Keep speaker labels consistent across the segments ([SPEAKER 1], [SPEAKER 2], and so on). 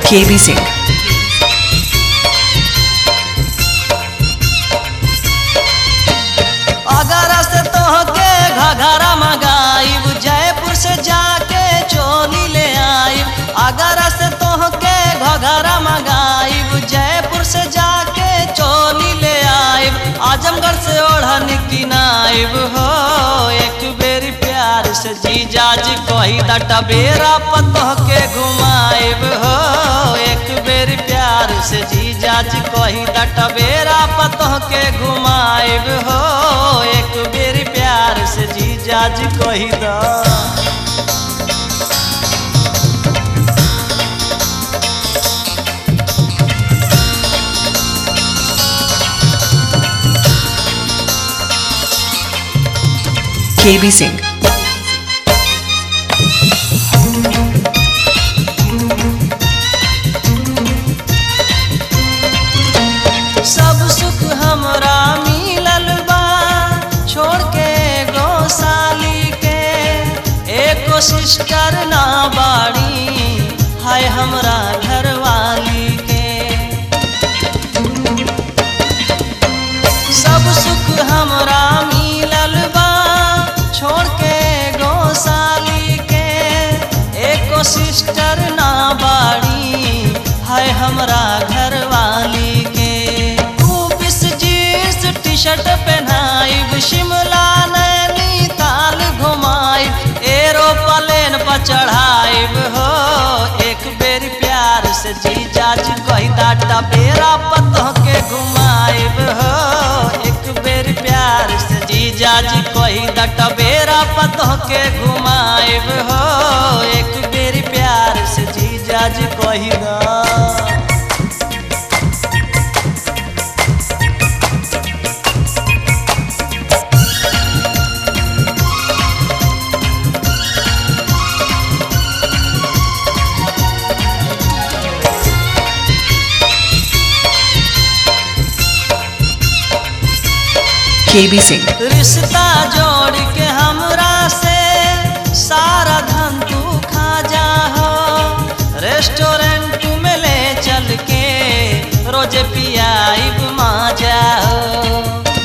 [SPEAKER 1] KB Singh।
[SPEAKER 2] अगर से तोहके घघरा मंगाइब, जयपुर से जाके चोली ले आइब। अगर से तोहके घघरा मंगाइब, जयपुर से जाके चोली ले आइब। आजमगढ़ से ओढ़नी किनाइब हो, एक बेरी प्यार से जीजा जी कही दा टबेरा पर तोहके घुमाइब हो। एक बेरी प्यार से जीजा जी कही दा टबेरा पर तोहके घुमाइब हो। एक बेरी प्यार से जीजा जी कही दा।
[SPEAKER 1] KB Singh।
[SPEAKER 2] सब सुख हमरा मिलल बा, छोड़ के गौशाली के। एको सिस्टर ना बाड़ी है हमरा घरवाली के। सब सुख हमरा मिलल बा, छोड़ के गौशाली के। एको सिस्टर ना बाड़ी है हमरा घरवाली के। टी-शर्ट पहनाइब, शिमला नैनीताल घुमाइब। एरोप्लेन पर चढ़ाइब हो, एक बेर प्यार से जीजा जी कही दा टबेरा पर तोहके घुमाइब हो। एक बेर प्यार से जीजा जी कही दा टबेरा पर तोहके घुमाइब हो। एक बेर प्यार से जीजा जी कही दा।
[SPEAKER 1] KB Singh।
[SPEAKER 2] रिश्ता जोड़ के हमरा से सारा धन तू खा जा हो। रेस्टोरेंट में ले चल के रोज पियाइब माजा हो।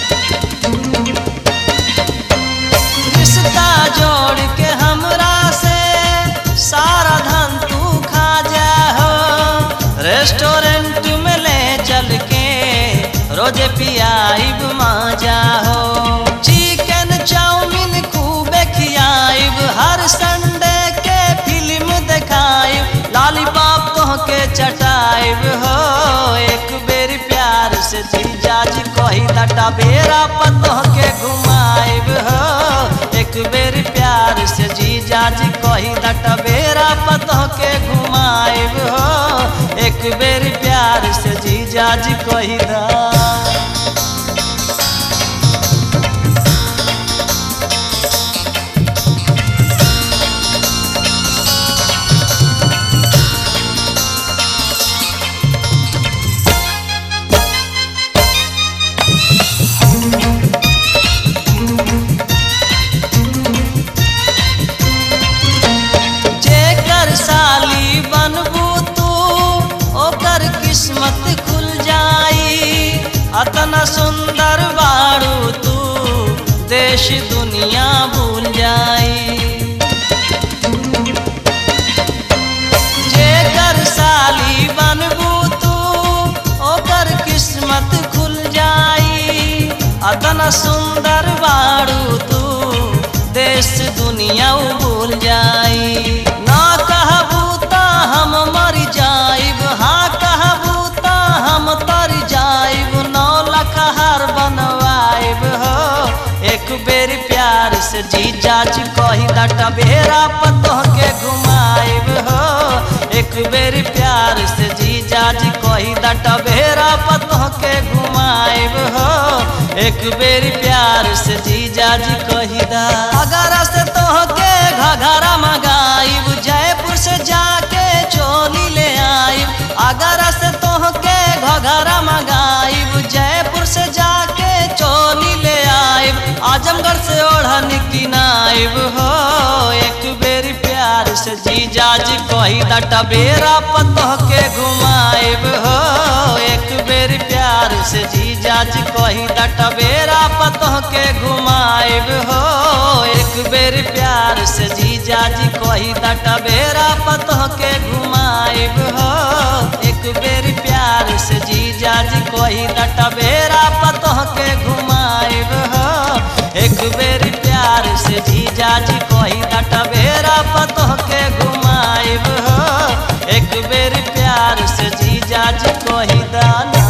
[SPEAKER 2] रिश्ता जोड़ के हमरा से सारा धन तू खा जा हो। रेस्टोरेंट में ले चल के रोज पियाइब माजा हो। चिकन चाउमीन खूबे खियाइब, हर संडे के फिल्म देखाइब। लॉलीपॉप तोहके चटाइब हो, एक बेरी प्यार से जीजा जी कही दा टबेरा पर तोहके घुमाइब हो। एक बेरी प्यार से जीजा जी कही दा टबेरा पर तोहके घुमाइब हो। एक बेरी प्यार से जीजा जी कही दा। साली बनबू तू, ओकर किस्मत खुल जाई। अतना सुंदर बारू तू, देश दुनिया भूल जाई। जेकर साली बनबू तू, ओकर किस्मत खुल जाई। अतना सुंदर बारू तू, देश दुनिया भूल जाई। ना कहबू ता हम मर जाइब, हाँ कहबू ता हम तर जाइब। 9 लाख हार बनवाइब हो, एक बेर प्यार से जीजा जी कही दा टबेरा पर तोहके घुमाइब हो। एक बेर प्यार से जीजा जी कही दा टबेरा पर तोहके घुमाइब हो। एक बेर प्यार से जीजा जी कही दा। अगर से तोहके घघरा मंगाइब, जयपुर से जाके चोली ले आइब। अगर से तोहके घघरा मंगाइब, जयपुर से जाके चोली ले आइब। आजमगढ़ से ओढ़नी किनाइब हो, एक बेरी प्यार से जीजा जी कही दा टबेरा पतोह के घुमाएब हो। एक बेर प्यार से जीजा जी कही दा टबेरा पतोह के घुमाएब हो। एक बेर प्यार से जीजा जी कही दा टबेरा पतोह के घुमाएब हो। एक बेर प्यार से जीजा जी कही दा टबेरा पतोह के घुमाएब हो। एक बेर प्यार से जीजा जी कही दा टबेरा पतोह के घुमाएब हो। एक बेर प्यार से जीजा जी कही दा।